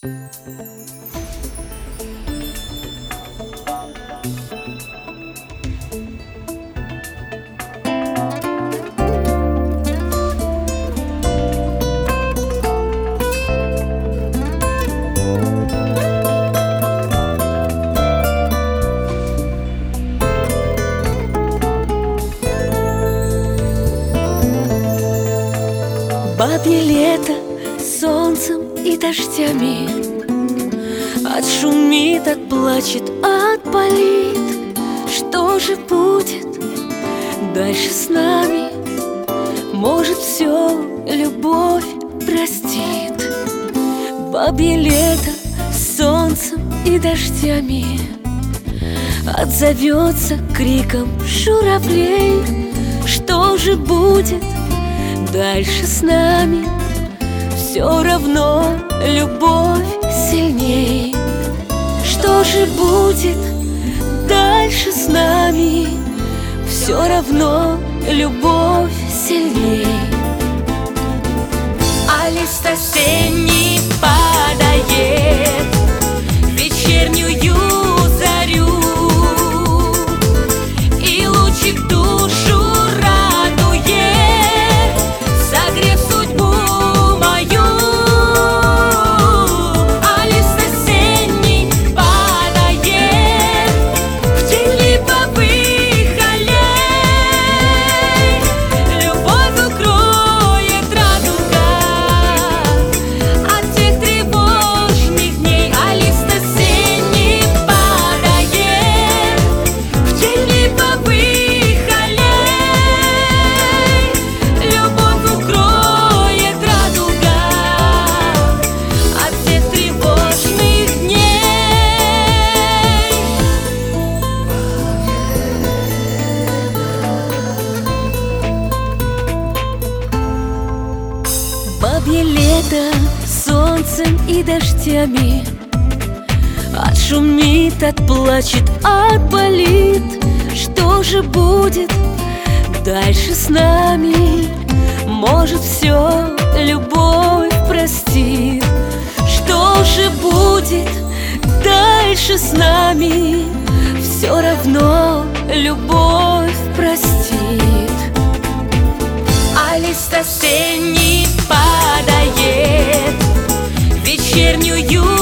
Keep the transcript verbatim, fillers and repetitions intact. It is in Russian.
Бабье лето солнцем и дождями отшумит, отплачет, отпалит. Что же будет дальше с нами? Может, все любовь простит. Бабье лето солнцем и дождями отзовется криком журавлей. Что же будет дальше с нами? Все равно любовь сильней. Что же будет дальше с нами? Все равно любовь сильней. А лист осенний падает в вечернюю зарю, и лучик душу радует, согрев судьбу мою. А лист осенний падает в тень липовых аллей, любовь укроет радуга от тех тревожных дней. А лист осенний падает в тень липовых аллей, любовь укроет радуга от тех тревожных дней. Бабье лето солнцем и дождями отшумит, отплачет, отпалит. Что же будет дальше с нами? Может, все любовь простит. Что же будет дальше с нами? Все равно любовь простит. А лист осенний падает в вечернюю